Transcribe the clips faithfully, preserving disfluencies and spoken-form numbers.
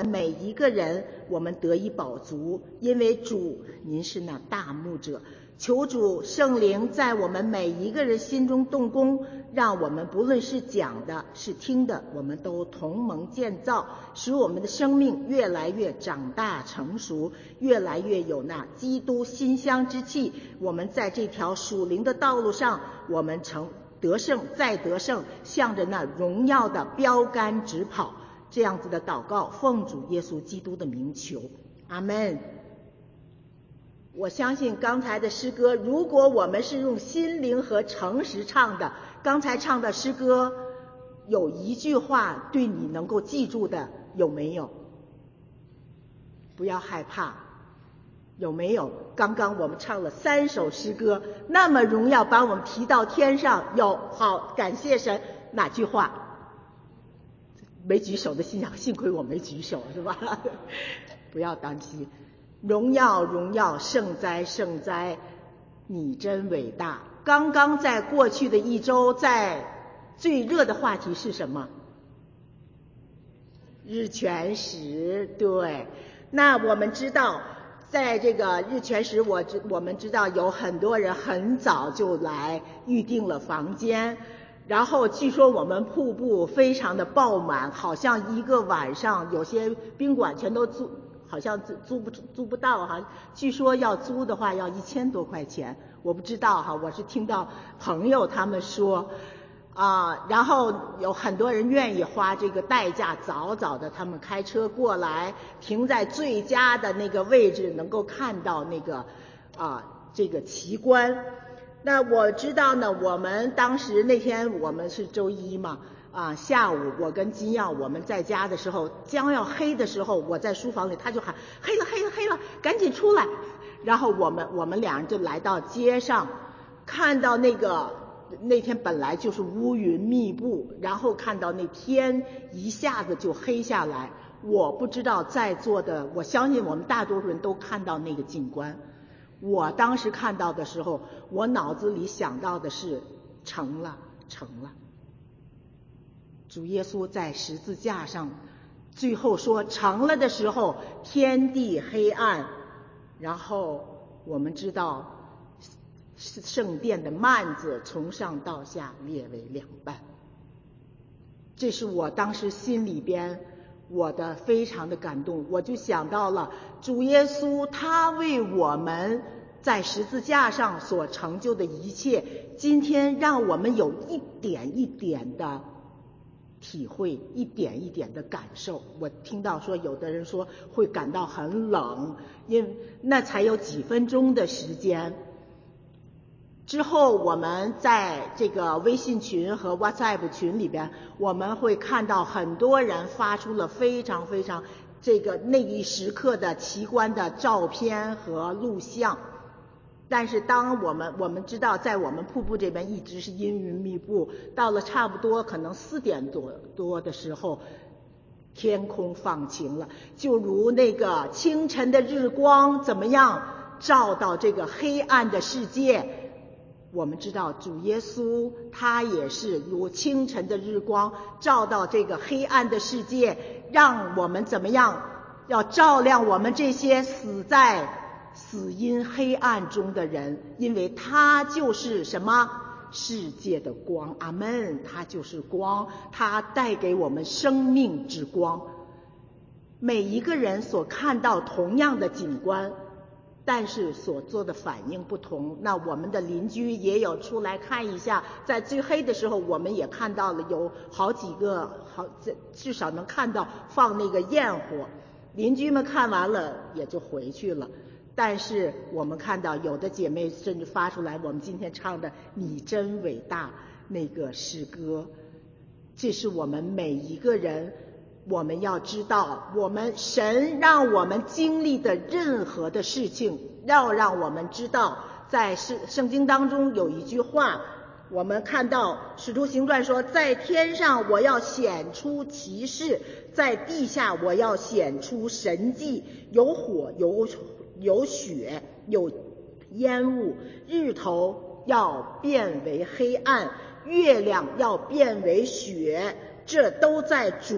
每一个人我们得以饱足，因为主您是那大牧者。求主圣灵在我们每一个人心中动工，让我们不论是讲的是听的，我们都同盟建造，使我们的生命越来越长大成熟，越来越有那基督馨香之气。我们在这条属灵的道路上，我们成得胜再得胜，向着那荣耀的标杆直跑。这样子的祷告，奉主耶稣基督的名求，阿们。我相信刚才的诗歌，如果我们是用心灵和诚实唱的，刚才唱的诗歌有一句话对你能够记住的，有没有？不要害怕，有没有？刚刚我们唱了三首诗歌，那么荣耀把我们提到天上，有，好，感谢神。哪句话？没举手的心想，幸亏我没举手，是吧？不要担心。荣耀荣耀，圣哉圣哉，你真伟大。刚刚在过去的一周，在最热的话题是什么？日全食。对，那我们知道在这个日全食，我知我们知道有很多人很早就来预定了房间，然后据说我们瀑布非常的爆满，好像一个晚上有些宾馆全都租，好像租租不租不到哈，据说要租的话要一千多块钱，我不知道哈，我是听到朋友他们说啊，然后有很多人愿意花这个代价，早早的他们开车过来，停在最佳的那个位置，能够看到那个啊这个奇观。那我知道呢，我们当时那天我们是周一嘛。啊，下午我跟金耀我们在家的时候，将要黑的时候，我在书房里，他就喊黑了黑了黑了，赶紧出来。然后我们我们俩人就来到街上，看到那个那天本来就是乌云密布，然后看到那天一下子就黑下来。我不知道在座的，我相信我们大多数人都看到那个景观。我当时看到的时候，我脑子里想到的是成了成了。主耶稣在十字架上最后说成了的时候，天地黑暗，然后我们知道圣殿的幔子从上到下裂为两半。这是我当时心里边我的非常的感动，我就想到了主耶稣他为我们在十字架上所成就的一切，今天让我们有一点一点的体会，一点一点的感受。我听到说有的人说会感到很冷，因为那才有几分钟的时间。之后我们在这个微信群和 WhatsApp 群里边，我们会看到很多人发出了非常非常这个那一时刻的奇观的照片和录像。但是当我们我们知道在我们瀑布这边一直是阴云密布，到了差不多可能四点多多的时候，天空放晴了，就如那个清晨的日光怎么样照到这个黑暗的世界。我们知道主耶稣他也是如清晨的日光照到这个黑暗的世界，让我们怎么样，要照亮我们这些死在死因黑暗中的人，因为他就是什么？世界的光。阿们，他就是光，他带给我们生命之光。每一个人所看到同样的景观，但是所做的反应不同。那我们的邻居也有出来看一下，在最黑的时候我们也看到了有好几个，好至少能看到放那个焰火，邻居们看完了也就回去了。但是我们看到有的姐妹甚至发出来我们今天唱的你真伟大那个诗歌。这是我们每一个人，我们要知道，我们神让我们经历的任何的事情，要让我们知道，在圣经当中有一句话，我们看到使徒行传说，在天上我要显出奇事，在地下我要显出神迹，有火有有血有烟雾，日头要变为黑暗，月亮要变为血，这都在主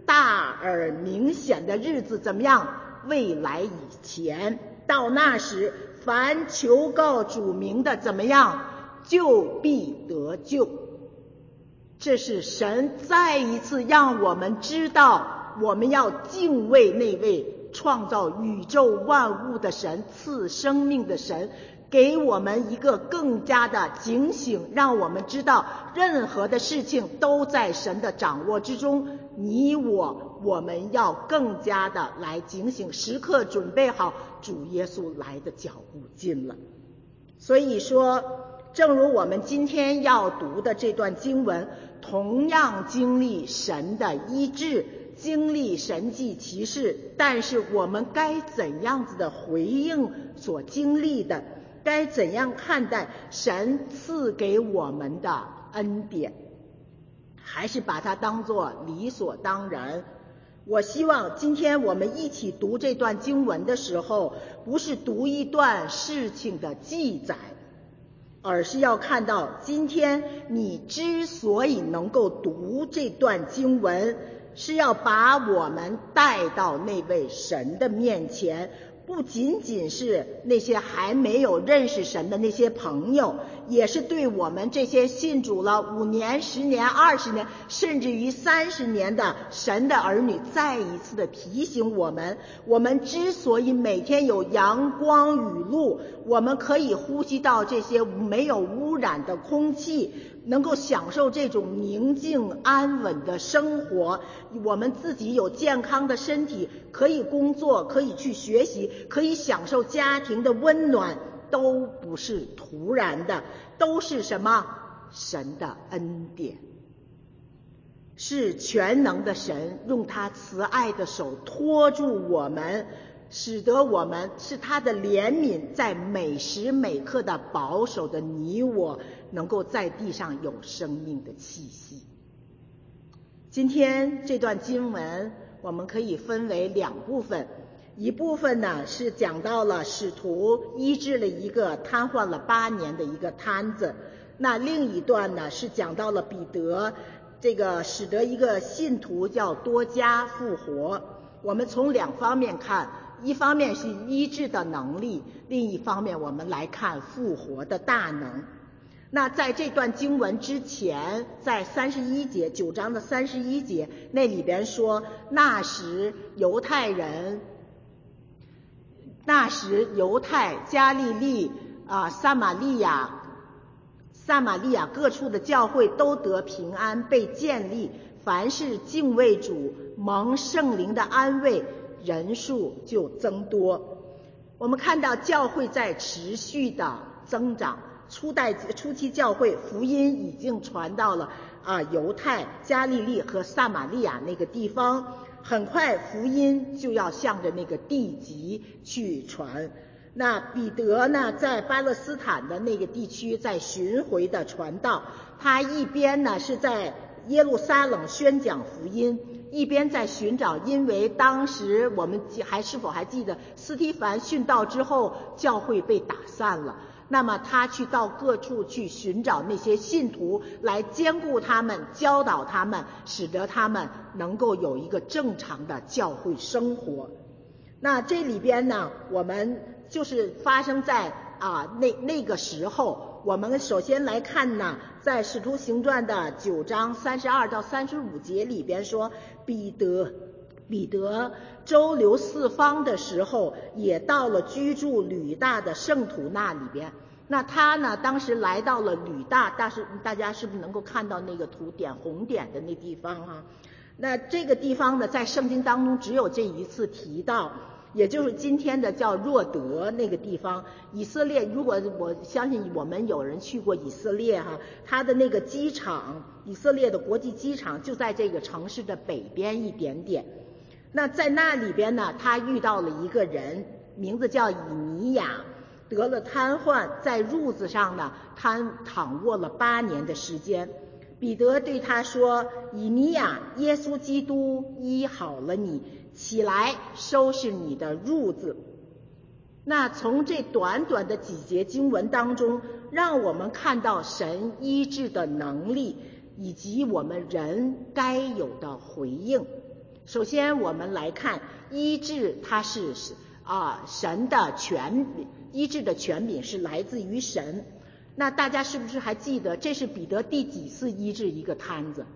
大而明显的日子怎么样？未来以前，到那时，凡求告主名的怎么样？就必得救。这是神再一次让我们知道，我们要敬畏那位创造宇宙万物的神，赐生命的神，给我们一个更加的警醒，让我们知道任何的事情都在神的掌握之中。你我我们要更加的来警醒，时刻准备好主耶稣来的脚步近了。所以说，正如我们今天要读的这段经文，同样经历神的医治，经历神迹奇事，但是我们该怎样子的回应所经历的？该怎样看待神赐给我们的恩典？还是把它当作理所当然？我希望今天我们一起读这段经文的时候，不是读一段事情的记载，而是要看到今天你之所以能够读这段经文，是要把我们带到那位神的面前，不仅仅是那些还没有认识神的那些朋友，也是对我们这些信主了五年、十年、二十年，甚至于三十年的神的儿女，再一次的提醒我们，我们之所以每天有阳光雨露，我们可以呼吸到这些没有污染的空气，能够享受这种宁静安稳的生活，我们自己有健康的身体，可以工作，可以去学习，可以享受家庭的温暖，都不是突然的，都是什么？神的恩典，是全能的神用他慈爱的手托住我们，使得我们是他的怜悯在每时每刻的保守的你我，能够在地上有生命的气息。今天这段经文我们可以分为两部分，一部分呢是讲到了使徒医治了一个瘫痪了八年的一个瘫子，那另一段呢是讲到了彼得这个使得一个信徒叫多加复活。我们从两方面看，一方面是医治的能力，另一方面我们来看复活的大能。那在这段经文之前，在三十一节九章的三十一节那里边说，那时犹太人那时犹太加利利啊、撒玛利亚撒玛利亚各处的教会都得平安，被建立，凡是敬畏主蒙圣灵的安慰，人数就增多。我们看到教会在持续的增长，初代初期教会福音已经传到了啊犹太加利利和撒玛利亚那个地方，很快福音就要向着那个地极去传。那彼得呢，在巴勒斯坦的那个地区在巡回的传道，他一边呢是在耶路撒冷宣讲福音，一边在寻找，因为当时我们还是否还记得斯提凡殉道之后，教会被打散了，那么他去到各处去寻找那些信徒，来兼顾他们，教导他们，使得他们能够有一个正常的教会生活。那这里边呢，我们就是发生在啊那那个时候，我们首先来看呢，在使徒行传的九章三十二到三十五节里边说，彼得彼得周流四方的时候，也到了居住吕大的圣徒那里边。那他呢，当时来到了吕大，但是大家是不是能够看到那个图点红点的那地方哈、啊？那这个地方呢，在圣经当中只有这一次提到，也就是今天的叫若德那个地方。以色列，如果我相信我们有人去过以色列哈，它的那个机场，以色列的国际机场就在这个城市的北边一点点。那在那里边呢，他遇到了一个人，名字叫以尼亚，得了瘫痪，在褥子上呢瘫躺卧了八年的时间。彼得对他说，以尼亚，耶稣基督医好了你，起来收拾你的褥子。那从这短短的几节经文当中，让我们看到神医治的能力，以及我们人该有的回应。 首先我们来看医治，它是啊神的权柄，医治的权柄是来自于神。那大家是不是还记得这是彼得第几次医治一个瘫子？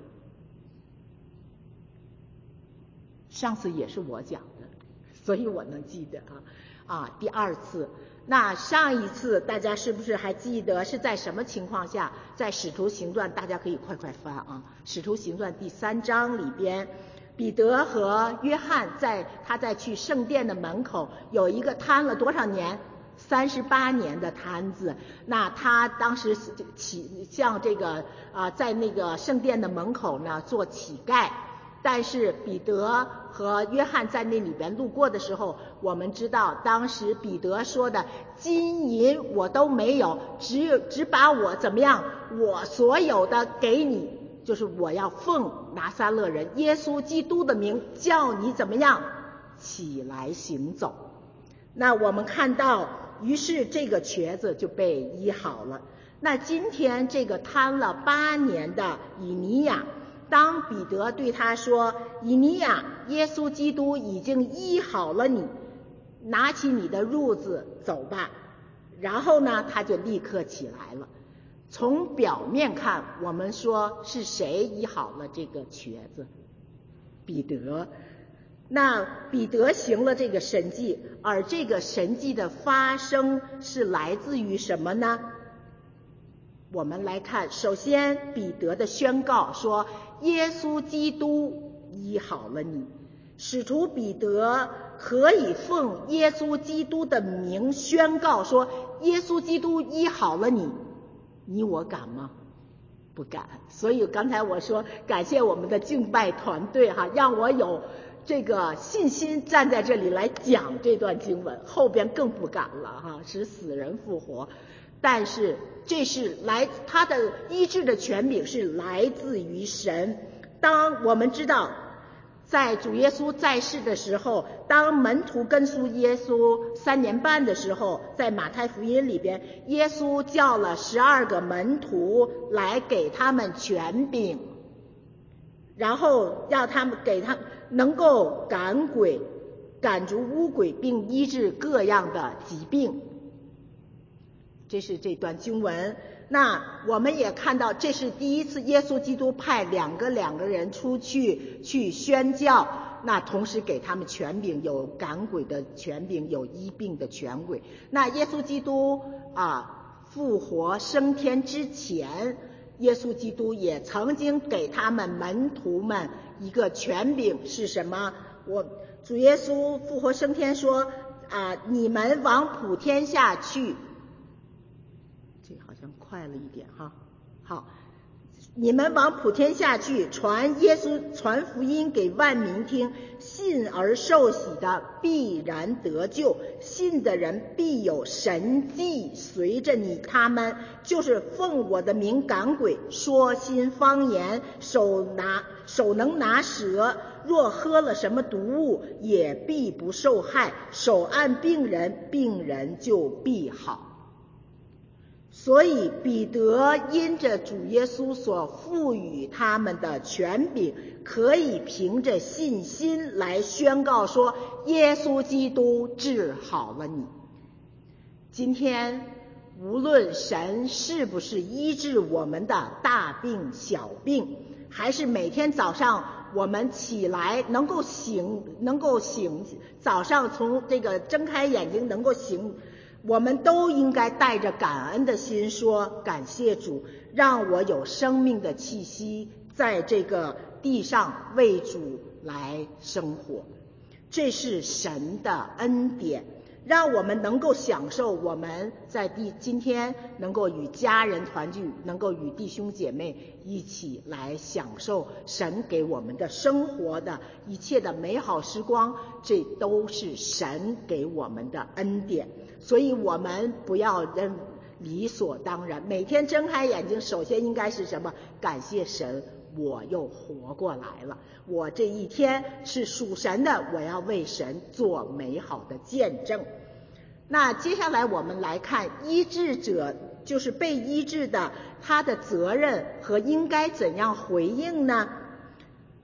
上次也是我讲的，所以我能记得啊啊第二次。那上一次大家是不是还记得是在什么情况下？在使徒行传，大家可以快快翻啊，使徒行传第三章里边，彼得和约翰在他在去圣殿的门口有一个瘫了多少年？三十八年的瘫子。那他当时乞向这个啊、呃，在那个圣殿的门口呢做乞丐。但是彼得和约翰在那里边路过的时候，我们知道当时彼得说的金银我都没有，只有只把我怎么样，我所有的给你，就是我要奉拿撒勒人耶稣基督的名叫你怎么样起来行走。那我们看到于是这个瘸子就被医好了。那今天这个瘫了八年的以尼亚，当彼得对他说，以尼亚，耶稣基督已经医好了你，拿起你的褥子走吧。然后呢他就立刻起来了。从表面看，我们说是谁医好了这个瘸子？彼得。那彼得行了这个神迹，而这个神迹的发生是来自于什么呢？我们来看，首先彼得的宣告说，耶稣基督医好了你。使徒彼得可以奉耶稣基督的名宣告说，耶稣基督医好了你，你我敢吗？不敢。所以刚才我说感谢我们的敬拜团队哈，让我有这个信心站在这里来讲这段经文，后边更不敢了哈，使死人复活。但是这是来他的医治的权柄是来自于神。当我们知道在主耶稣在世的时候，当门徒跟随耶稣三年半的时候，在马太福音里边，耶稣叫了十二个门徒来给他们权柄，然后让他们给他能够赶鬼、赶逐污鬼，并医治各样的疾病。这是这段经文。那我们也看到，这是第一次耶稣基督派两个两个人出去去宣教，那同时给他们权柄，有赶鬼的权柄，有医病的权柄。那耶稣基督啊复活升天之前，耶稣基督也曾经给他们门徒们一个权柄，是什么？我主耶稣复活升天说啊，你们往普天下去。这好像快了一点哈。好，你们往普天下去，传耶稣传福音给万民听，信而受洗的必然得救，信的人必有神迹随着你他们，就是奉我的名赶鬼，说新方言，手拿手能拿蛇，若喝了什么毒物也必不受害，手按病人，病人就必好。所以彼得因着主耶稣所赋予他们的权柄，可以凭着信心来宣告说，耶稣基督治好了你。今天无论神是不是医治我们的大病小病，还是每天早上我们起来能够醒能够醒早上从这个睁开眼睛能够醒，我们都应该带着感恩的心说，感谢主让我有生命的气息，在这个地上为主来生活。这是神的恩典，让我们能够享受我们在地今天能够与家人团聚，能够与弟兄姐妹一起来享受神给我们的生活的一切的美好时光，这都是神给我们的恩典。所以我们不要认理所当然，每天睁开眼睛首先应该是什么？感谢神，我又活过来了，我这一天是属神的，我要为神做美好的见证。那接下来我们来看医治者，就是被医治的，他的责任和应该怎样回应呢？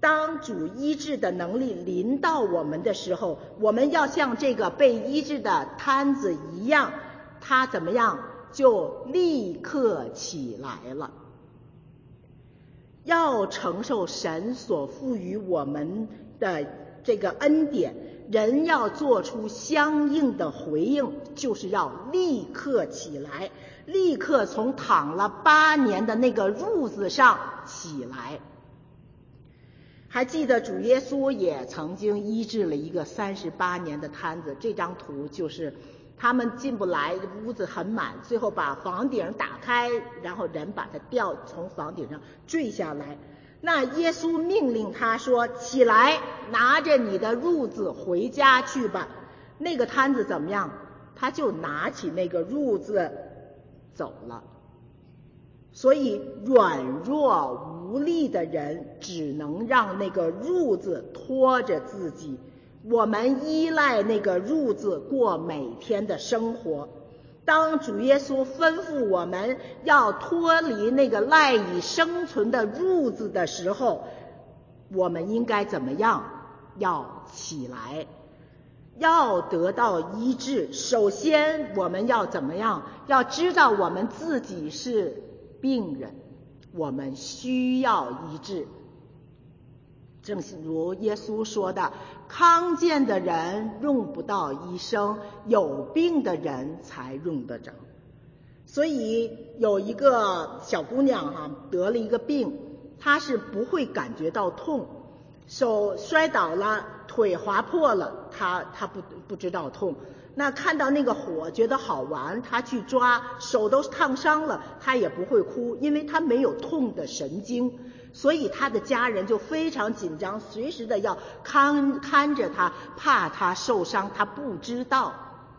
当主医治的能力临到我们的时候，我们要像这个被医治的瘫子一样，他怎么样就立刻起来了。要承受神所赋予我们的这个恩典，人要做出相应的回应，就是要立刻起来，立刻从躺了八年的那个褥子上起来。还记得主耶稣也曾经医治了一个三十八年的瘫子，这张图就是他们进不来，屋子很满，最后把房顶打开，然后人把他吊从房顶上坠下来。那耶稣命令他说，起来，拿着你的褥子回家去吧。那个瘫子怎么样？他就拿起那个褥子走了。所以软弱无力的人只能让那个褥子拖着自己，我们依赖那个褥子过每天的生活。当主耶稣吩咐我们要脱离那个赖以生存的褥子的时候，我们应该怎么样？要起来，要得到医治。首先我们要怎么样？要知道我们自己是病人，我们需要医治。正如耶稣说的，康健的人用不到医生，有病的人才用得着。所以有一个小姑娘哈、啊，得了一个病，她是不会感觉到痛，手摔倒了，腿划破了，她她不不知道痛。那看到那个火觉得好玩，她去抓，手都烫伤了，她也不会哭，因为她没有痛的神经。所以他的家人就非常紧张，随时的要看看着他，怕他受伤。他不知道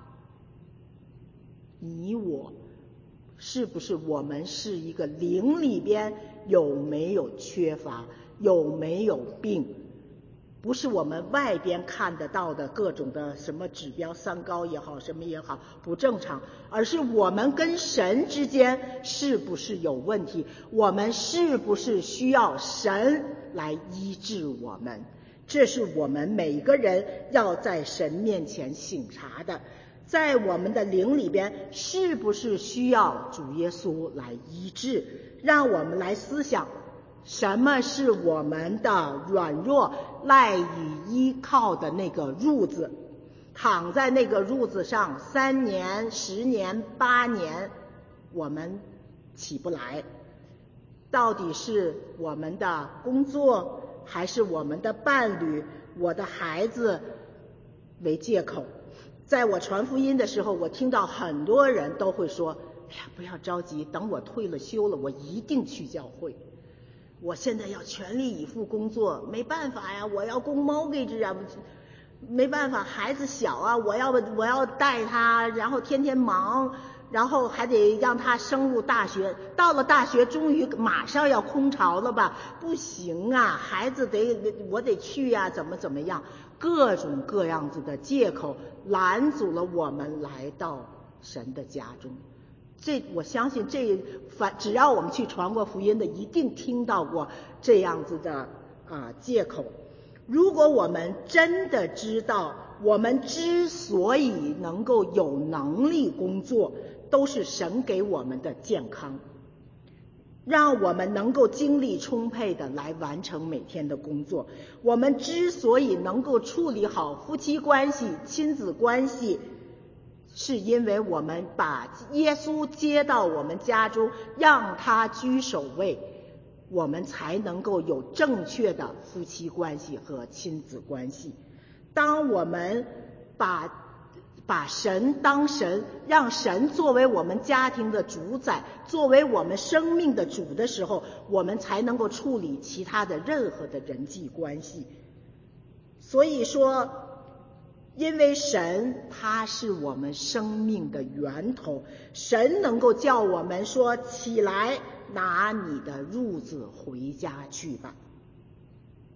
你我是不是我们是一个灵里边有没有缺乏，有没有病，不是我们外边看得到的各种的什么指标，三高也好，什么也好不正常，而是我们跟神之间是不是有问题，我们是不是需要神来医治我们。这是我们每个人要在神面前省察的，在我们的灵里边是不是需要主耶稣来医治。让我们来思想，什么是我们的软弱赖以依靠的那个褥子，躺在那个褥子上三年十年八年，我们起不来。到底是我们的工作，还是我们的伴侣，我的孩子为借口？在我传福音的时候，我听到很多人都会说，哎呀，不要着急，等我退了休了，我一定去教会。我现在要全力以赴工作，没办法呀，我要供 mortgage 啊，没办法，孩子小啊，我要我要带他，然后天天忙，然后还得让他升入大学，到了大学终于马上要空巢了吧，不行啊，孩子得我得去呀、啊，怎么怎么样，各种各样子的借口拦阻了我们来到神的家中。这我相信这反只要我们去传过福音的，一定听到过这样子的啊借口。如果我们真的知道我们之所以能够有能力工作，都是神给我们的健康，让我们能够精力充沛的来完成每天的工作。我们之所以能够处理好夫妻关系、亲子关系，是因为我们把耶稣接到我们家中，让他居首位，我们才能够有正确的夫妻关系和亲子关系。当我们把把神当神，让神作为我们家庭的主宰，作为我们生命的主的时候，我们才能够处理其他的任何的人际关系。所以说，因为神他是我们生命的源头，神能够叫我们说，起来，拿你的褥子回家去吧。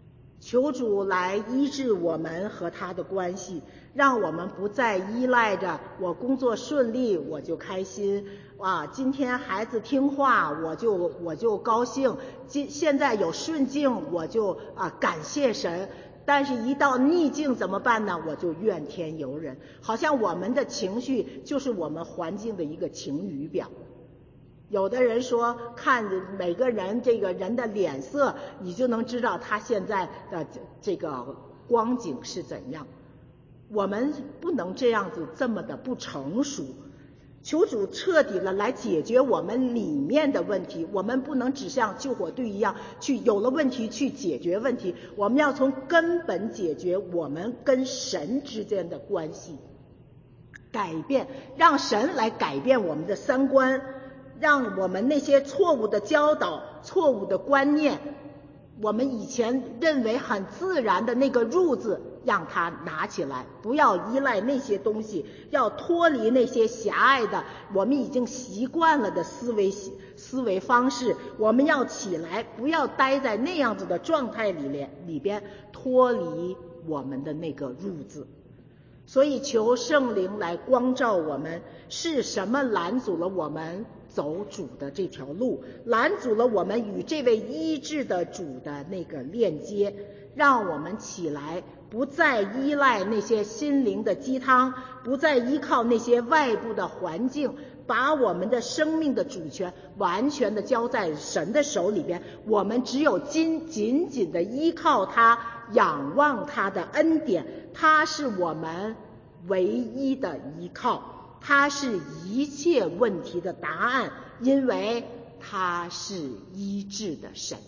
求主来医治我们和他的关系，让我们不再依赖着我工作顺利我就开心，啊，今天孩子听话我就我就高兴，今现在有顺境我就啊感谢神，但是一到逆境怎么办呢？我就怨天尤人，好像我们的情绪就是我们环境的一个晴雨表。有的人说，看每个人这个人的脸色，你就能知道他现在的这个光景是怎样。我们不能这样子这么的不成熟，求主彻底的来解决我们里面的问题。我们不能只像救火队一样去有了问题去解决问题，我们要从根本解决我们跟神之间的关系，改变，让神来改变我们的三观，让我们那些错误的教导、错误的观念，我们以前认为很自然的那个褥子，让它拿起来，不要依赖那些东西，要脱离那些狭隘的我们已经习惯了的思维思维方式，我们要起来，不要待在那样子的状态里面里边，脱离我们的那个褥子。所以求圣灵来光照我们，是什么拦阻了我们走主的这条路，拦阻了我们与这位医治的主的那个链接，让我们起来，不再依赖那些心灵的鸡汤，不再依靠那些外部的环境，把我们的生命的主权完全的交在神的手里边。我们只有紧紧紧的依靠他，仰望他的恩典，他是我们唯一的依靠，他是一切问题的答案，因为他是医治的神。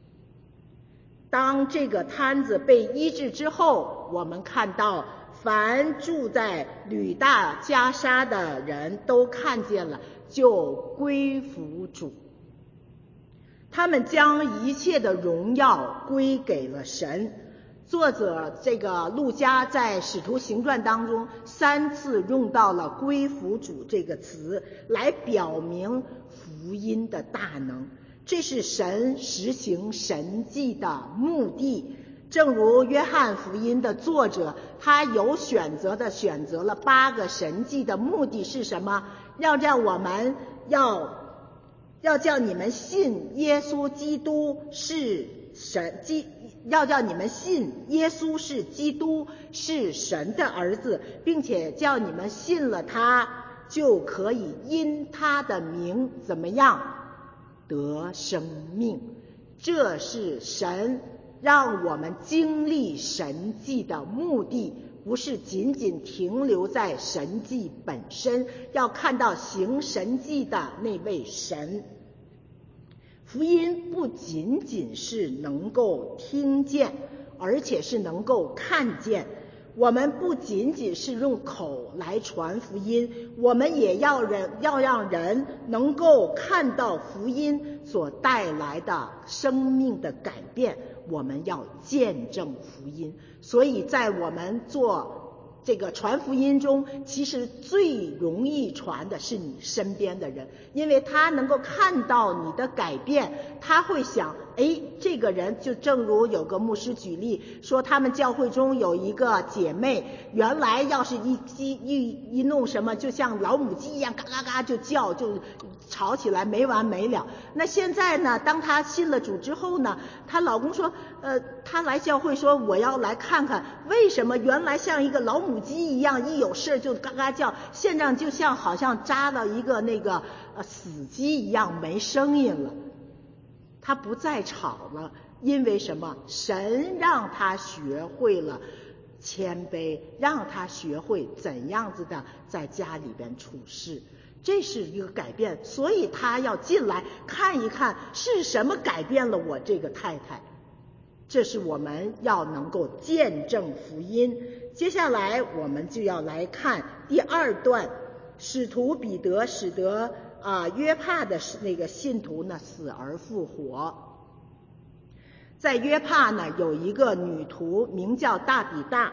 当这个摊子被医治之后，我们看到凡住在吕大加沙的人都看见了，就归服主，他们将一切的荣耀归给了神。作者这个路加在使徒行传当中三次用到了归服主这个词，来表明福音的大能，这是神实行神迹的目的。正如约翰福音的作者，他有选择的选择了八个神迹的目的是什么？要让我们要要叫你们信耶稣基督是神，基要叫你们信耶稣是基督，是神的儿子，并且叫你们信了他，就可以因他的名怎么样得生命。这是神让我们经历神迹的目的，不是仅仅停留在神迹本身，要看到行神迹的那位神。福音不仅仅是能够听见，而且是能够看见。我们不仅仅是用口来传福音，我们也要人要让人能够看到福音所带来的生命的改变，我们要见证福音。所以在我们做这个传福音中，其实最容易传的是你身边的人，因为他能够看到你的改变，他会想，哎，这个人就正如有个牧师举例说，他们教会中有一个姐妹，原来要是一一一一弄什么，就像老母鸡一样，嘎嘎嘎就叫，就吵起来没完没了。那现在呢，当她信了主之后呢，她老公说，呃，她来教会说，我要来看看为什么原来像一个老母鸡一样，一有事就嘎嘎叫，现在就像好像扎了一个那个呃死鸡一样，没声音了。他不再吵了，因为什么？神让他学会了谦卑，让他学会怎样子的在家里边处事，这是一个改变。所以他要进来看一看是什么改变了我这个太太，这是我们要能够见证福音。接下来我们就要来看第二段，使徒彼得使得啊约帕的那个信徒呢死而复活。在约帕呢有一个女徒名叫大比大，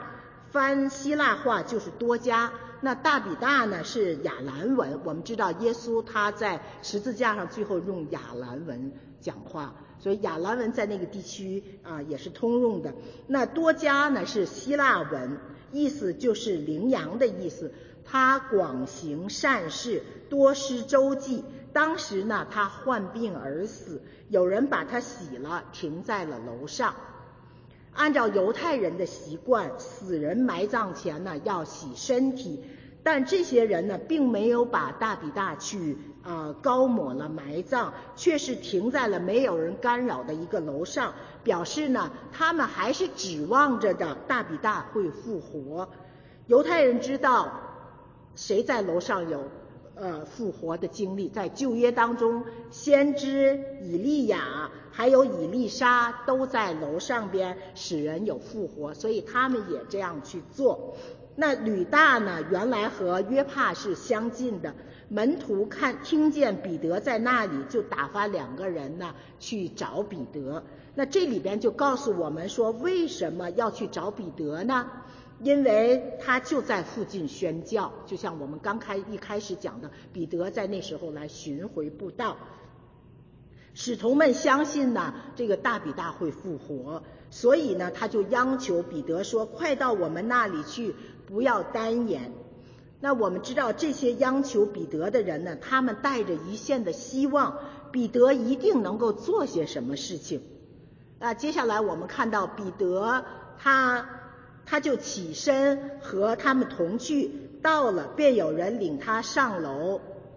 翻希腊话就是多加。那大比大呢是亚兰文，我们知道耶稣他在十字架上最后用亚兰文讲话，所以亚兰文在那个地区啊也是通用的。那多加呢是希腊文，意思就是羚羊的意思。他广行善事，多施周济。当时呢他患病而死，有人把他洗了，停在了楼上。按照犹太人的习惯，死人埋葬前呢要洗身体，但这些人呢并没有把大比大去呃高抹了埋葬，却是停在了没有人干扰的一个楼上，表示呢他们还是指望着的大比大会复活。犹太人知道谁在楼上有呃复活的经历，在旧约当中，先知以利亚还有以利沙都在楼上边使人有复活，所以他们也这样去做。那吕大呢原来和约帕是相近的，门徒看听见彼得在那里，就打发两个人呢去找彼得。那这里边就告诉我们说，为什么要去找彼得呢？因为他就在附近宣教，就像我们刚开一开始讲的，彼得在那时候来巡回布道。使徒们相信呢这个大比大会复活，所以呢他就央求彼得说，快到我们那里去，不要单言。那我们知道这些央求彼得的人呢，他们带着一线的希望，彼得一定能够做些什么事情。啊，接下来我们看到彼得他他就起身和他们同去，到了便有人领他上楼。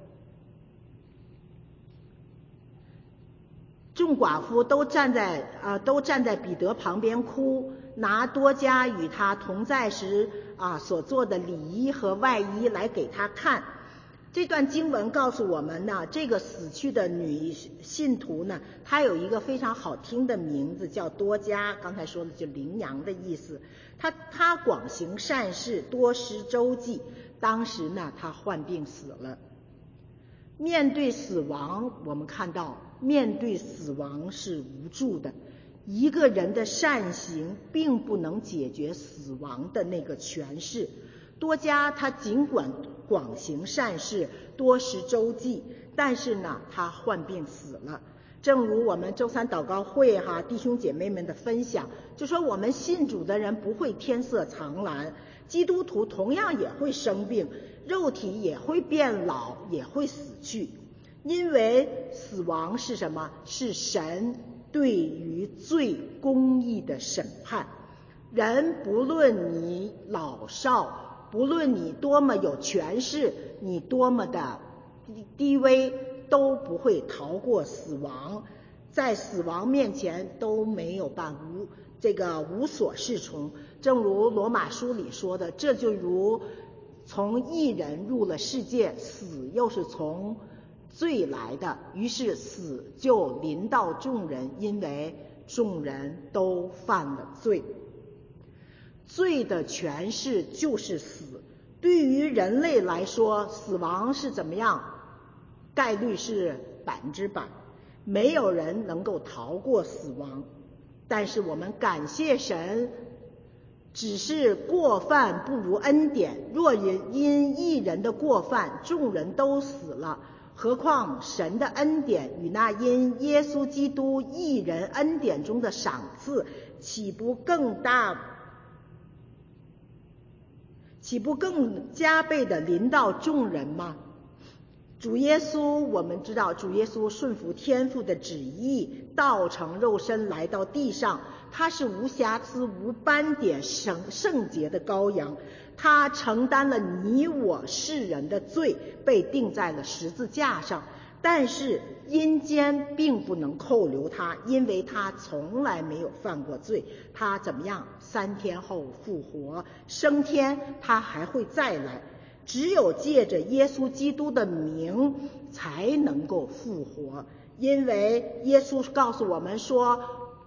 众寡妇都站在呃都站在彼得旁边哭，拿多加与他同在时啊所做的礼衣和外衣来给他看。这段经文告诉我们呢，这个死去的女信徒呢，她有一个非常好听的名字叫多加，刚才说的就羚羊的意思。她她广行善事，多施周济。当时呢她患病死了。面对死亡，我们看到面对死亡是无助的，一个人的善行并不能解决死亡的那个权势。多加他尽管广行善事，多施周济，但是呢他患病死了。正如我们周三祷告会哈弟兄姐妹们的分享，就说我们信主的人不会天色常蓝，基督徒同样也会生病，肉体也会变老，也会死去。因为死亡是什么？是神对于罪公义的审判。人不论你老少，不论你多么有权势，你多么的低微，都不会逃过死亡。在死亡面前都没有办无这个无所适从。正如罗马书里说的，这就如从一人入了世界，死又是从罪来的，于是死就临到众人，因为众人都犯了罪。罪的权势就是死。对于人类来说，死亡是怎么样？概率是百分之百，没有人能够逃过死亡。但是我们感谢神，只是过犯不如恩典。若因一人的过犯，众人都死了，何况神的恩典与那因耶稣基督一人恩典中的赏赐，岂不更大？岂不更加倍的临到众人吗？主耶稣，我们知道主耶稣顺服天父的旨意，道成肉身来到地上，他是无瑕疵无斑点圣圣洁的羔羊，他承担了你我世人的罪，被钉在了十字架上。但是阴间并不能扣留他，因为他从来没有犯过罪。他怎么样？三天后复活，升天，他还会再来。只有借着耶稣基督的名才能够复活，因为耶稣告诉我们说，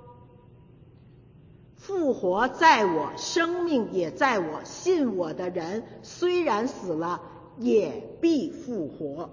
复活在我，生命也在我，信我的人虽然死了，也必复活。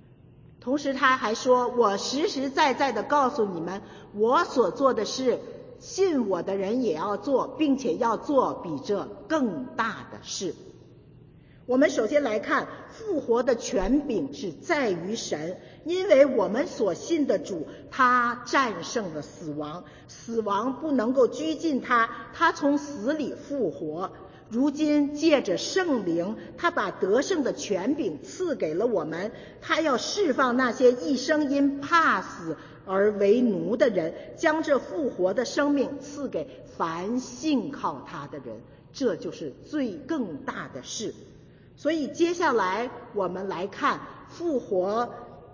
同时他还说，我实实在在的告诉你们，我所做的事， 信我的人也要做，并且要做比这更大的事。我们首先来看，复活的权柄是在于神，因为我们所信的主，他战胜了死亡，死亡不能够拘禁他，他从死里复活。如今借着圣灵，他把得胜的权柄赐给了我们，他要释放那些一生因怕死而为奴的人，将这复活的生命赐给凡信靠他的人，这就是最更大的事。所以接下来我们来看复活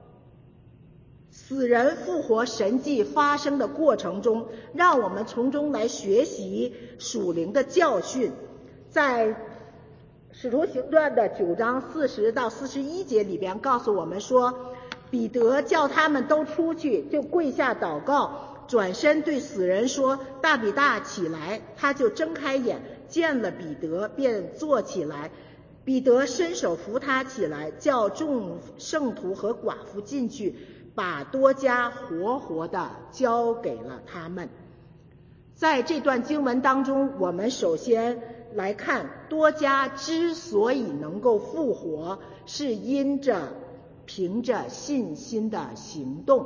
死人复活神迹发生的过程中，让我们从中来学习属灵的教训。在使徒行传的九章四十到四十一节里边告诉我们说，彼得叫他们都出去，就跪下祷告，转身对死人说，大比大起来。他就睁开眼，见了彼得，便坐起来。彼得伸手扶他起来，叫众圣徒和寡妇进去，把多加活活的交给了他们。在这段经文当中，我们首先来看，多加之所以能够复活，是因着凭着信心的行动。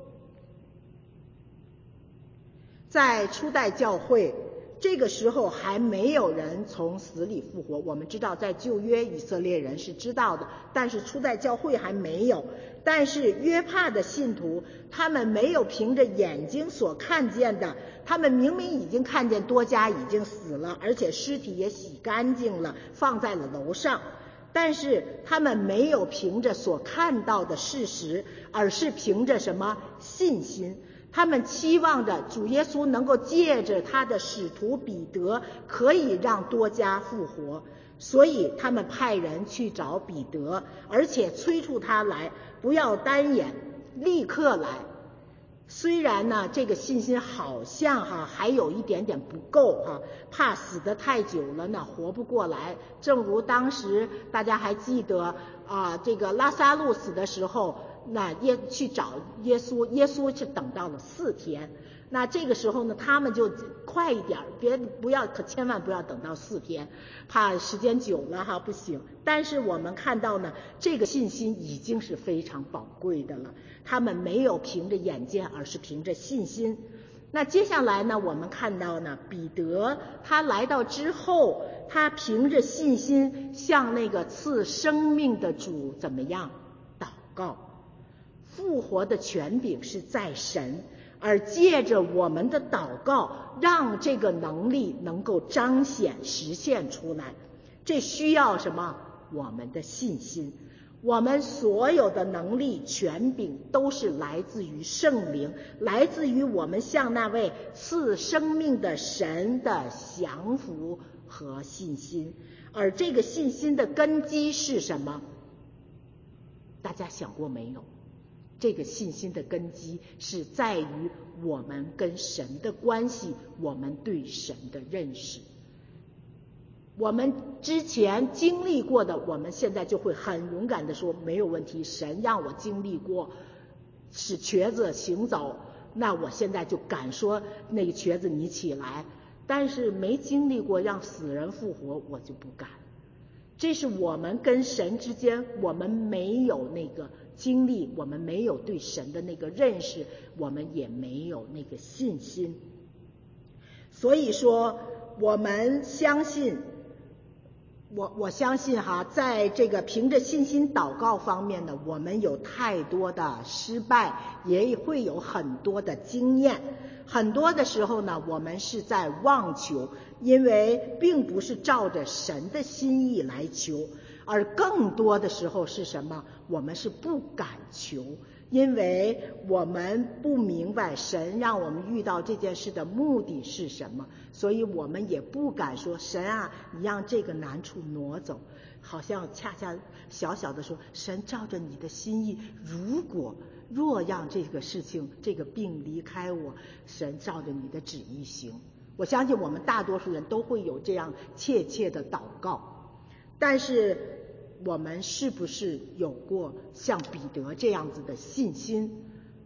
在初代教会，这个时候还没有人从死里复活。我们知道在旧约以色列人是知道的，但是初代教会还没有。但是约帕的信徒，他们没有凭着眼睛所看见的，他们明明已经看见多加已经死了，而且尸体也洗干净了，放在了楼上，但是他们没有凭着所看到的事实，而是凭着什么？信心。他们期望着主耶稣能够借着他的使徒彼得可以让多加复活，所以他们派人去找彼得，而且催促他来，不要单言，立刻来。虽然呢这个信心好像哈还有一点点不够哈，怕死得太久了呢活不过来。正如当时大家还记得啊、呃，这个拉撒路死的时候，那耶去找耶稣，耶稣是等到了四天。那这个时候呢，他们就快一点，别不要，可千万不要等到四天，怕时间久了哈不行。但是我们看到呢，这个信心已经是非常宝贵的了。他们没有凭着眼见，而是凭着信心。那接下来呢，我们看到呢，彼得他来到之后，他凭着信心向那个赐生命的主怎么样祷告。复活的权柄是在神，而借着我们的祷告，让这个能力能够彰显实现出来。这需要什么？我们的信心。我们所有的能力权柄都是来自于圣灵，来自于我们向那位赐生命的神的降服和信心。而这个信心的根基是什么？大家想过没有？这个信心的根基是在于我们跟神的关系，我们对神的认识。我们之前经历过的，我们现在就会很勇敢的说没有问题，神让我经历过使瘸子行走，那我现在就敢说那个瘸子你起来。但是没经历过让死人复活，我就不敢。这是我们跟神之间，我们没有那个经历，我们没有对神的那个认识，我们也没有那个信心。所以说我们相信我我相信哈，在这个凭着信心祷告方面呢，我们有太多的失败，也会有很多的经验。很多的时候呢，我们是在妄求，因为并不是照着神的心意来求，而更多的时候是什么？我们是不敢求，因为我们不明白神让我们遇到这件事的目的是什么，所以我们也不敢说神啊，你让这个难处挪走，好像恰恰小小的说神照着你的心意，如果若让这个事情这个病离开我，神照着你的旨意行。我相信我们大多数人都会有这样切切的祷告，但是我们是不是有过像彼得这样子的信心？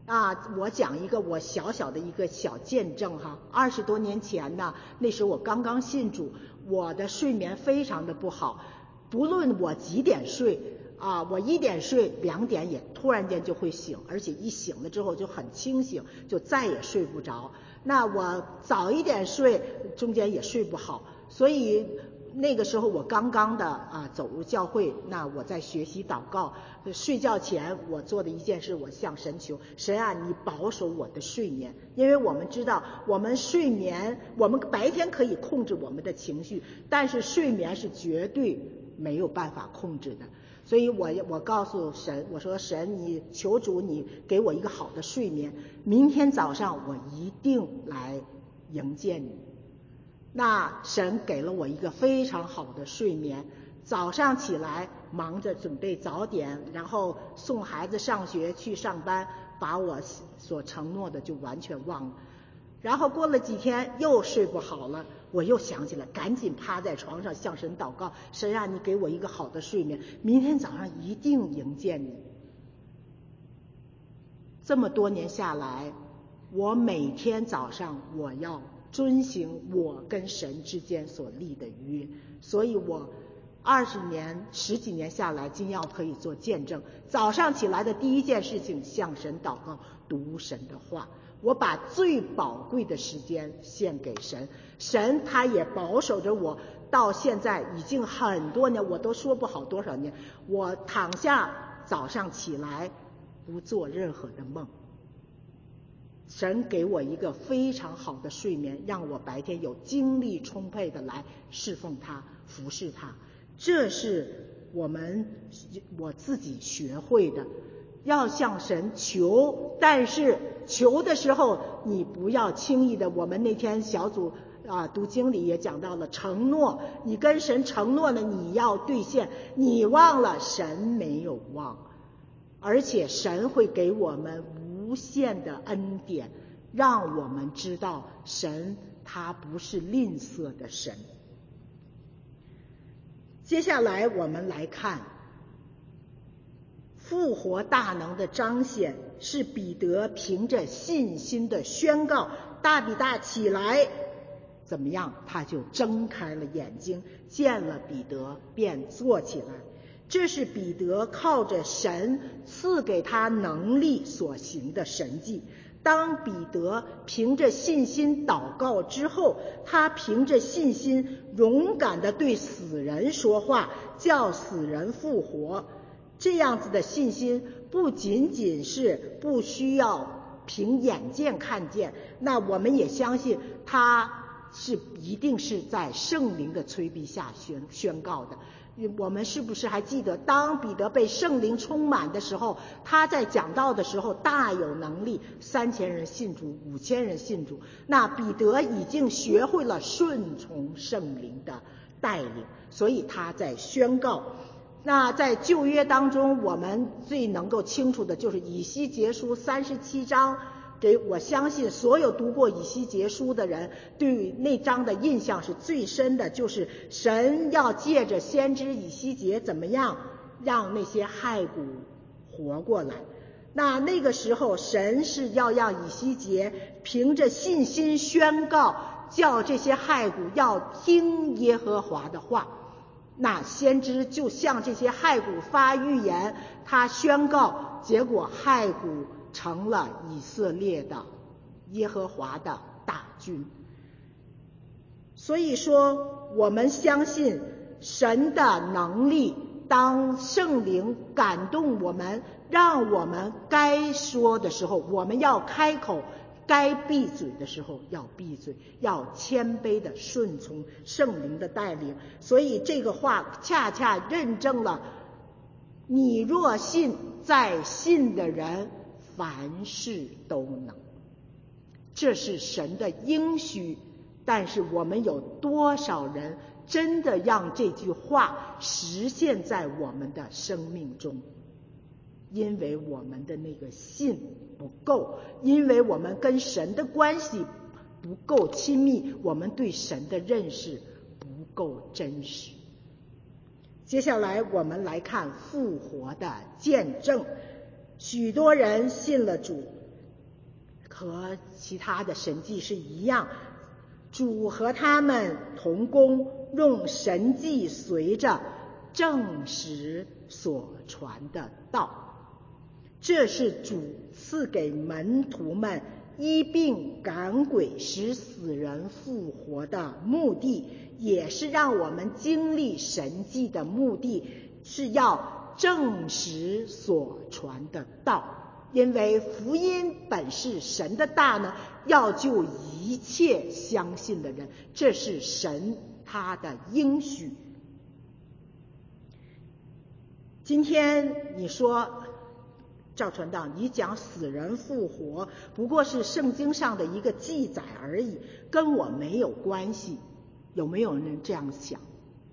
啊，我讲一个我小小的一个小见证哈。二十多年前呢，那时候我刚刚信主，我的睡眠非常的不好，不论我几点睡啊，我一点睡，两点也突然间就会醒，而且一醒了之后就很清醒，就再也睡不着。那我早一点睡，中间也睡不好，所以那个时候我刚刚的啊走入教会，那我在学习祷告，睡觉前我做的一件事，我向神求，神啊，你保守我的睡眠，因为我们知道我们睡眠，我们白天可以控制我们的情绪，但是睡眠是绝对没有办法控制的。所以我我告诉神，我说神，你求主你给我一个好的睡眠，明天早上我一定来迎接你。那神给了我一个非常好的睡眠，早上起来忙着准备早点，然后送孩子上学去上班，把我所承诺的就完全忘了。然后过了几天又睡不好了，我又想起来，赶紧趴在床上向神祷告，神啊，你给我一个好的睡眠，明天早上一定迎接你。这么多年下来，我每天早上我要遵行我跟神之间所立的约，所以我二十年十几年下来，今要可以做见证。早上起来的第一件事情，向神祷告，读神的话，我把最宝贵的时间献给神，神他也保守着我，到现在已经很多年，我都说不好多少年，我躺下早上起来不做任何的梦。神给我一个非常好的睡眠，让我白天有精力充沛的来侍奉他，服侍他。这是我们我自己学会的，要向神求，但是求的时候你不要轻易的，我们那天小组啊读经里也讲到了承诺，你跟神承诺了你要兑现，你忘了神没有忘，而且神会给我们无限的恩典，让我们知道神他不是吝啬的神。接下来我们来看复活大能的彰显，是彼得凭着信心的宣告，大比大起来，怎么样？他就睁开了眼睛，见了彼得便坐起来。这是彼得靠着神赐给他能力所行的神迹。当彼得凭着信心祷告之后，他凭着信心勇敢地对死人说话，叫死人复活。这样子的信心不仅仅是不需要凭眼见看见，那我们也相信他是一定是在圣灵的催逼下宣宣告的。我们是不是还记得，当彼得被圣灵充满的时候，他在讲道的时候大有能力，三千人信主，五千人信主。那彼得已经学会了顺从圣灵的带领，所以他在宣告。那在旧约当中，我们最能够清楚的就是以西结书三十七章，给我相信所有读过以西结书的人对那章的印象是最深的，就是神要借着先知以西结怎么样让那些骸骨活过来。那那个时候神是要让以西结凭着信心宣告，叫这些骸骨要听耶和华的话。那先知就向这些骸骨发预言，他宣告，结果骸骨成了以色列的耶和华的大军。所以说我们相信神的能力，当圣灵感动我们，让我们该说的时候我们要开口，该闭嘴的时候要闭嘴，要谦卑的顺从圣灵的带领。所以这个话恰恰认证了，你若信，在信的人凡事都能。这是神的应许，但是我们有多少人真的让这句话实现在我们的生命中？因为我们的那个信不够，因为我们跟神的关系不够亲密，我们对神的认识不够真实。接下来我们来看复活的见证。许多人信了主， 和其他的神迹是一样，主和他们同工，用神迹随着证实所传的道。这是主赐给门徒们医病赶鬼使死人复活的目的，也是让我们经历神迹的目的，是要证实所传的道。因为福音本是神的大能，要救一切相信的人，这是神他的应许。今天你说赵传道，你讲死人复活不过是圣经上的一个记载而已，跟我没有关系，有没有人这样想？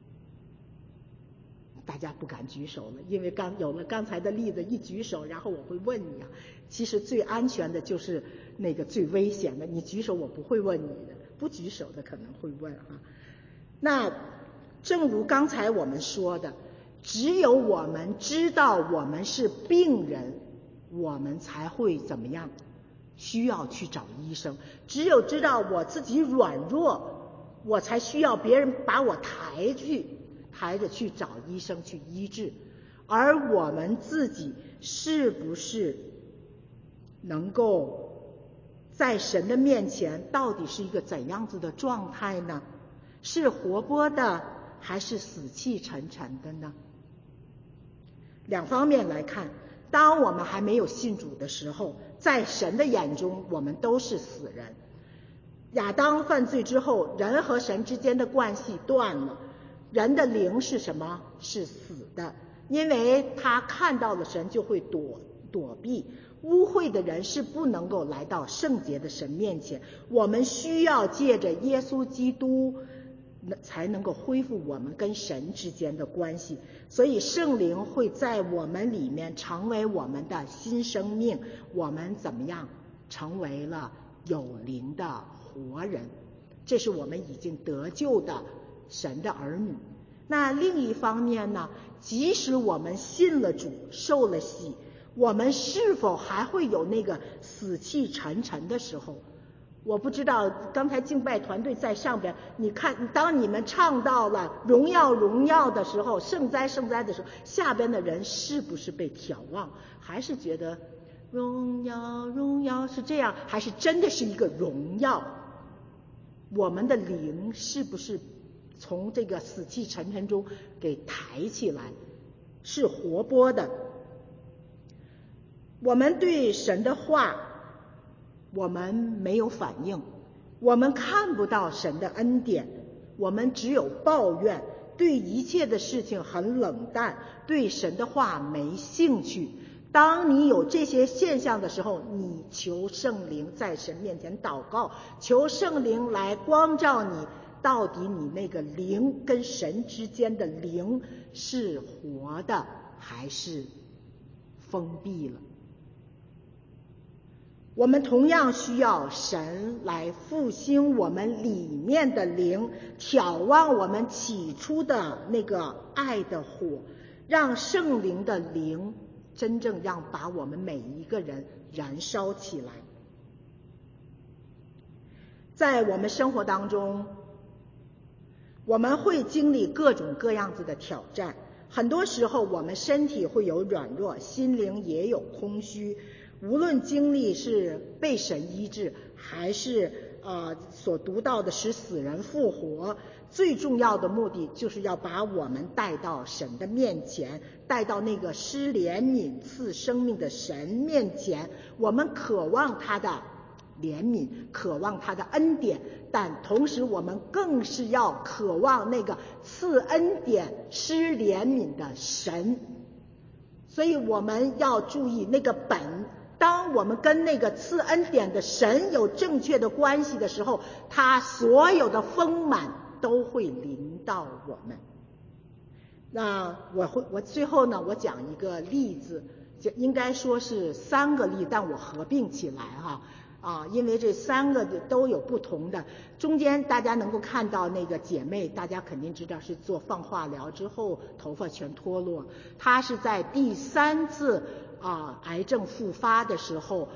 大家不敢举手了，因为刚有了刚才的例子，一举手然后我会问你啊。其实最安全的就是那个最危险的，你举手我不会问你的，不举手的可能会问啊。那正如刚才我们说的，只有我们知道我们是病人，我们才会怎么样？需要去找医生。只有知道我自己软弱，我才需要别人把我抬去抬着去找医生去医治。而我们自己是不是能够在神的面前到底是一个怎样子的状态呢？是活泼的还是死气沉沉的呢？两方面来看，当我们还没有信主的时候，在神的眼中我们都是死人。亚当犯罪之后，人和神之间的关系断了，人的灵是什么？是死的，因为他看到了神就会躲躲避。污秽的人是不能够来到圣洁的神面前，我们需要借着耶稣基督才能够恢复我们跟神之间的关系。所以圣灵会在我们里面成为我们的新生命，我们怎么样成为了有灵的活人，这是我们已经得救的神的儿女。那另一方面呢，即使我们信了主，受了洗，我们是否还会有那个死气沉沉的时候？我不知道刚才敬拜团队在上边，你看当你们唱到了荣耀荣耀的时候，圣哉圣哉的时候，下边的人是不是被眺望，还是觉得荣耀荣耀是这样，还是真的是一个荣耀？我们的灵是不是从这个死气沉沉中给抬起来，是活泼的？我们对神的话我们没有反应，我们看不到神的恩典，我们只有抱怨，对一切的事情很冷淡，对神的话没兴趣。当你有这些现象的时候，你求圣灵在神面前祷告，求圣灵来光照你，到底你那个灵跟神之间的灵是活的还是封闭了？我们同样需要神来复兴我们里面的灵，眺望我们起初的那个爱的火，让圣灵的灵真正让把我们每一个人燃烧起来。在我们生活当中，我们会经历各种各样子的挑战，很多时候我们身体会有软弱，心灵也有空虚。无论经历是被神医治，还是呃所读到的使死人复活，最重要的目的就是要把我们带到神的面前，带到那个施怜悯赐生命的神面前。我们渴望他的怜悯，渴望他的恩典，但同时我们更是要渴望那个赐恩典施怜悯的神。所以我们要注意那个本，当我们跟那个赐恩典的神有正确的关系的时候，他所有的丰满都会临到我们。那我会我最后呢，我讲一个例子，应该说是三个例，但我合并起来哈啊，因为这三个都有不同的。中间大家能够看到那个姐妹，大家肯定知道是做放化疗之后头发全脱落，她是在第三次啊癌症复发的时候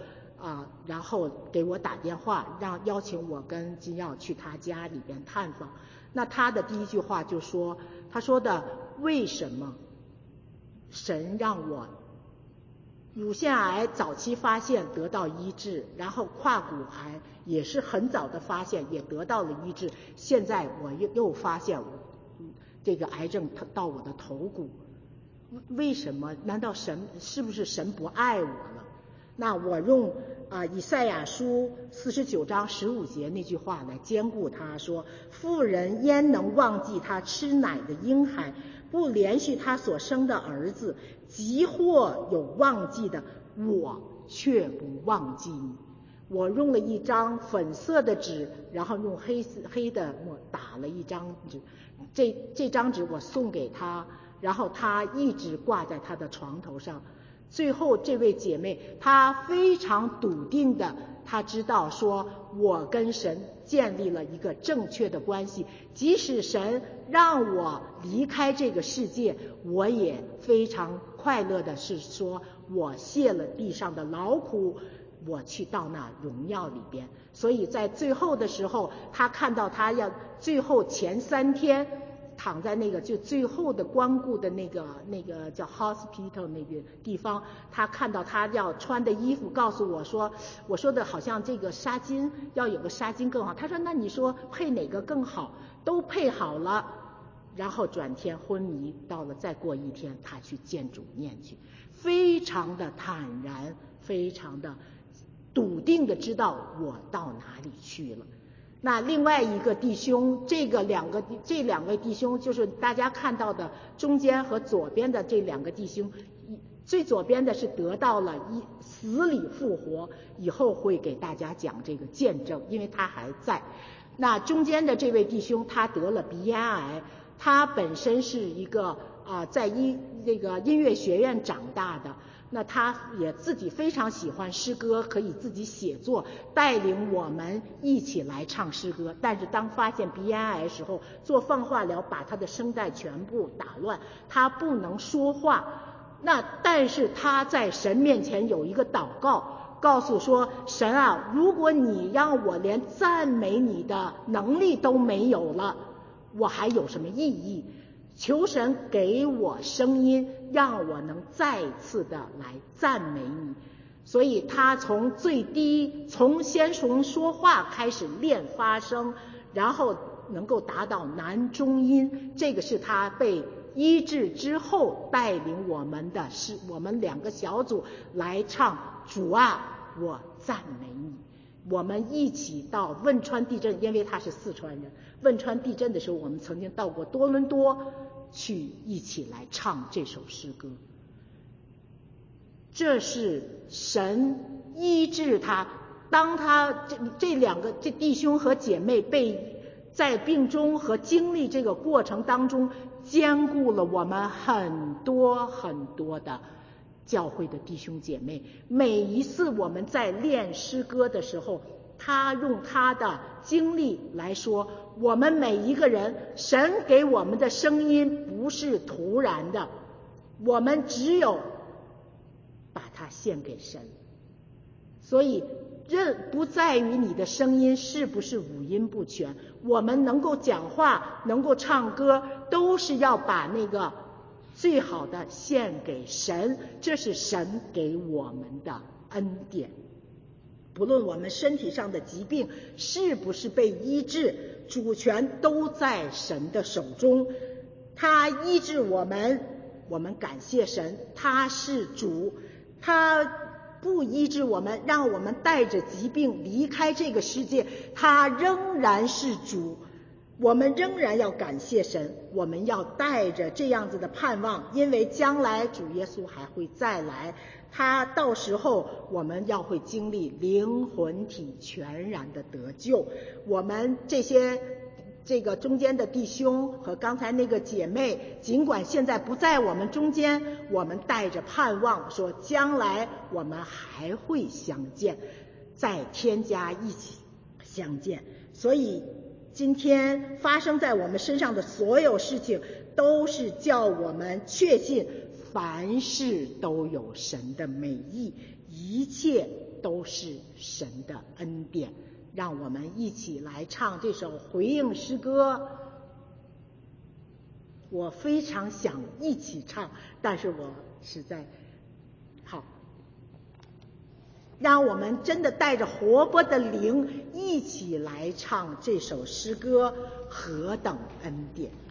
啊，然后给我打电话，让邀请我跟金耀去他家里边探访。那他的第一句话就说，他说的为什么神让我乳腺癌早期发现得到医治，然后胯骨癌也是很早的发现也得到了医治，现在我又又发现这个癌症到我的头骨，为什么？难道神是不是神不爱我了？那我用啊、呃、以赛亚书四十九章十五节那句话来兼顾他，说妇人焉能忘记她吃奶的婴孩，不连续他所生的儿子，即或有忘记的，我却不忘记你。我用了一张粉色的纸，然后用黑黑的墨打了一张纸，这这张纸我送给他，然后他一直挂在他的床头上。最后这位姐妹她非常笃定的，她知道说我跟神建立了一个正确的关系，即使神让我离开这个世界，我也非常快乐的是说我卸了地上的劳苦，我去到那荣耀里边。所以在最后的时候，她看到她要最后前三天躺在那个就最后的光顾的那个那个叫 hospital 那个地方，他看到他要穿的衣服，告诉我说，我说的好像这个纱巾要有个纱巾更好，他说那你说配哪个更好？都配好了，然后转天昏迷，到了再过一天他去见主念去，非常的坦然，非常的笃定的知道我到哪里去了。那另外一个弟兄，这个两个这两位弟兄就是大家看到的中间和左边的这两个弟兄，最左边的是得到了一死里复活，以后会给大家讲这个见证，因为他还在。那中间的这位弟兄他得了鼻咽癌，他本身是一个啊、呃、在音这个音乐学院长大的，那他也自己非常喜欢诗歌，可以自己写作，带领我们一起来唱诗歌。但是当发现鼻咽癌时候，做放化疗把他的声带全部打乱，他不能说话。那但是他在神面前有一个祷告，告诉说，神啊，如果你让我连赞美你的能力都没有了，我还有什么意义？求神给我声音，让我能再次的来赞美你。所以他从最低，从先从说话开始练发声，然后能够达到男中音，这个是他被医治之后带领我们的，是我们两个小组来唱主啊，我赞美你。我们一起到汶川地震，因为他是四川人，汶川地震的时候我们曾经到过多伦多去一起来唱这首诗歌。这是神医治他，当他这这两个这弟兄和姐妹被在病中和经历这个过程当中，兼顾了我们很多很多的教会的弟兄姐妹。每一次我们在练诗歌的时候，他用他的经历来说，我们每一个人，神给我们的声音不是突然的，我们只有把它献给神。所以这不在于你的声音是不是五音不全，我们能够讲话，能够唱歌，都是要把那个最好的献给神，这是神给我们的恩典。不论我们身体上的疾病是不是被医治，主权都在神的手中。他医治我们，我们感谢神，他是主。他不医治我们，让我们带着疾病离开这个世界，他仍然是主。我们仍然要感谢神，我们要带着这样子的盼望，因为将来主耶稣还会再来，他到时候我们要会经历灵魂体全然的得救。我们这些这个中间的弟兄和刚才那个姐妹，尽管现在不在我们中间，我们带着盼望说将来我们还会相见，在天家一起相见。所以今天发生在我们身上的所有事情，都是叫我们确信凡事都有神的美意，一切都是神的恩典。让我们一起来唱这首回应诗歌。我非常想一起唱，但是我实在好，让我们真的带着活泼的灵一起来唱这首诗歌，何等恩典。